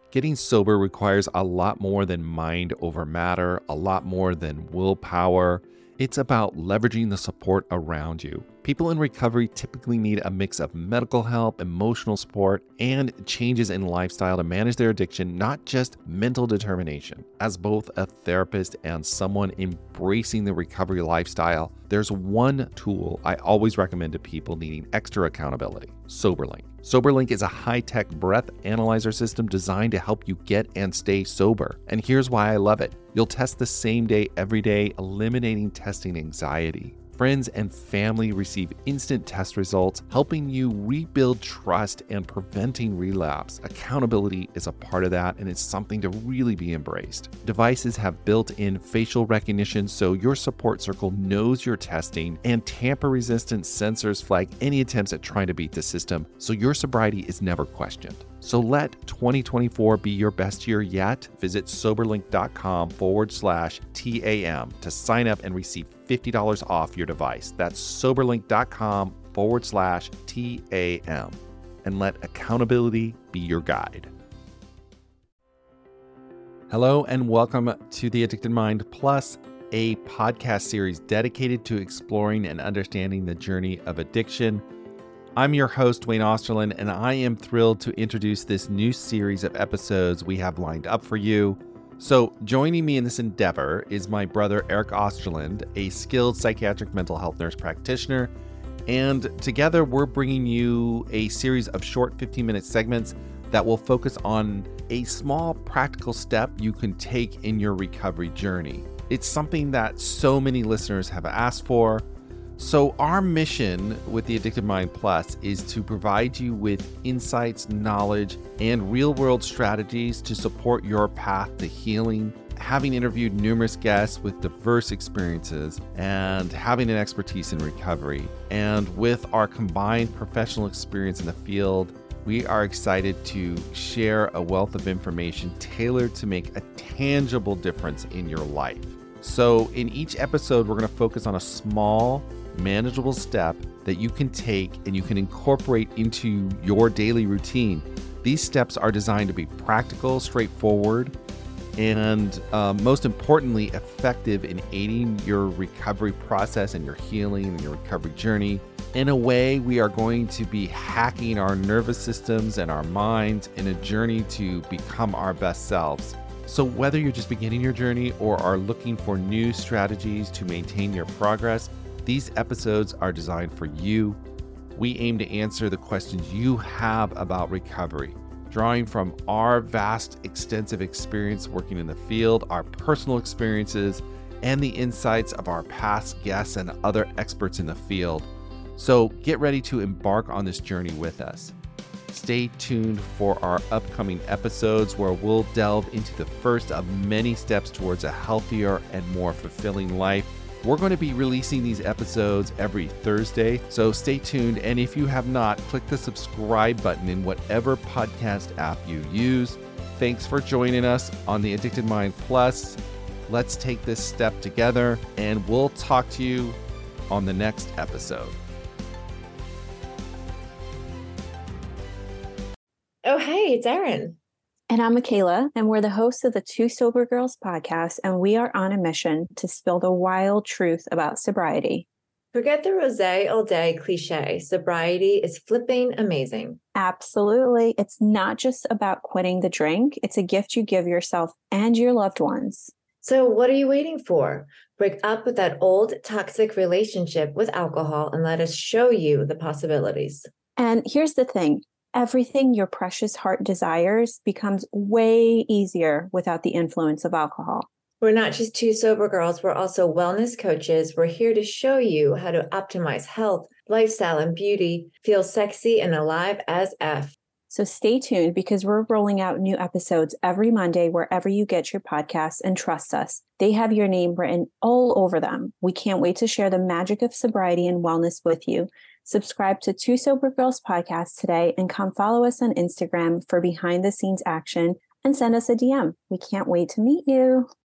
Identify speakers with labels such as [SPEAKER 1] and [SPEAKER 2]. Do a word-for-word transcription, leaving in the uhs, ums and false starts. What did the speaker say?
[SPEAKER 1] Getting sober requires a lot more than mind over matter, a lot more than willpower. It's about leveraging the support around you. People in recovery typically need a mix of medical help, emotional support, and changes in lifestyle to manage their addiction, not just mental determination. As both a therapist and someone embracing the recovery lifestyle, there's one tool I always recommend to people needing extra accountability: SoberLink. SoberLink is a high-tech breath analyzer system designed to help you get and stay sober. And here's why I love it. You'll test the same day every day, eliminating testing anxiety. Friends and family receive instant test results, helping you rebuild trust and preventing relapse. Accountability is a part of that, and it's something to really be embraced. Devices have built-in facial recognition, so your support circle knows you're testing, and tamper-resistant sensors flag any attempts at trying to beat the system, so your sobriety is never questioned. So let twenty twenty-four be your best year yet. Visit soberlink.com forward slash TAM to sign up and receive fifty dollars off your device. That's soberlink.com forward slash TAM. And let accountability be your guide. Hello and welcome to The Addicted Mind Plus, a podcast series dedicated to exploring and understanding the journey of addiction. I'm your host, Wayne Osterlin, and I am thrilled to introduce this new series of episodes we have lined up for you. So joining me in this endeavor is my brother, Eric Osterland, a skilled psychiatric mental health nurse practitioner. And together we're bringing you a series of short fifteen-minute segments that will focus on a small practical step you can take in your recovery journey. It's something that so many listeners have asked for. So our mission with the Addicted Mind Plus is to provide you with insights, knowledge, and real-world strategies to support your path to healing. Having interviewed numerous guests with diverse experiences and having an expertise in recovery, and with our combined professional experience in the field, we are excited to share a wealth of information tailored to make a tangible difference in your life. So in each episode, we're going to focus on a small, manageable step that you can take and you can incorporate into your daily routine. These steps are designed to be practical, straightforward, and uh, most importantly, effective in aiding your recovery process and your healing and your recovery journey. In a way, we are going to be hacking our nervous systems and our minds in a journey to become our best selves. So whether you're just beginning your journey or are looking for new strategies to maintain your progress, these episodes are designed for you. We aim to answer the questions you have about recovery, drawing from our vast, extensive experience working in the field, our personal experiences, and the insights of our past guests and other experts in the field. So get ready to embark on this journey with us. Stay tuned for our upcoming episodes where we'll delve into the first of many steps towards a healthier and more fulfilling life. We're going to be releasing these episodes every Thursday, so stay tuned. And if you have not, click the subscribe button in whatever podcast app you use. Thanks for joining us on the Addicted Mind Plus. Let's take this step together, and we'll talk to you on the next episode.
[SPEAKER 2] Oh, hey, it's Erin.
[SPEAKER 3] And I'm Michaela, and we're the hosts of the Two Sober Girls podcast, and we are on a mission to spill the wild truth about sobriety.
[SPEAKER 2] Forget the rosé all day cliche. Sobriety is flipping amazing.
[SPEAKER 3] Absolutely. It's not just about quitting the drink. It's a gift you give yourself and your loved ones.
[SPEAKER 2] So what are you waiting for? Break up with that old toxic relationship with alcohol and let us show you the possibilities.
[SPEAKER 3] And here's the thing. Everything your precious heart desires becomes way easier without the influence of alcohol.
[SPEAKER 2] We're not just two sober girls. We're also wellness coaches. We're here to show you how to optimize health, lifestyle, and beauty, feel sexy and alive as F.
[SPEAKER 3] So stay tuned because we're rolling out new episodes every Monday wherever you get your podcasts, and trust us, they have your name written all over them. We can't wait to share the magic of sobriety and wellness with you. Subscribe to Two Sober Girls podcast today and come follow us on Instagram for behind the scenes action and send us a D M. We can't wait to meet you.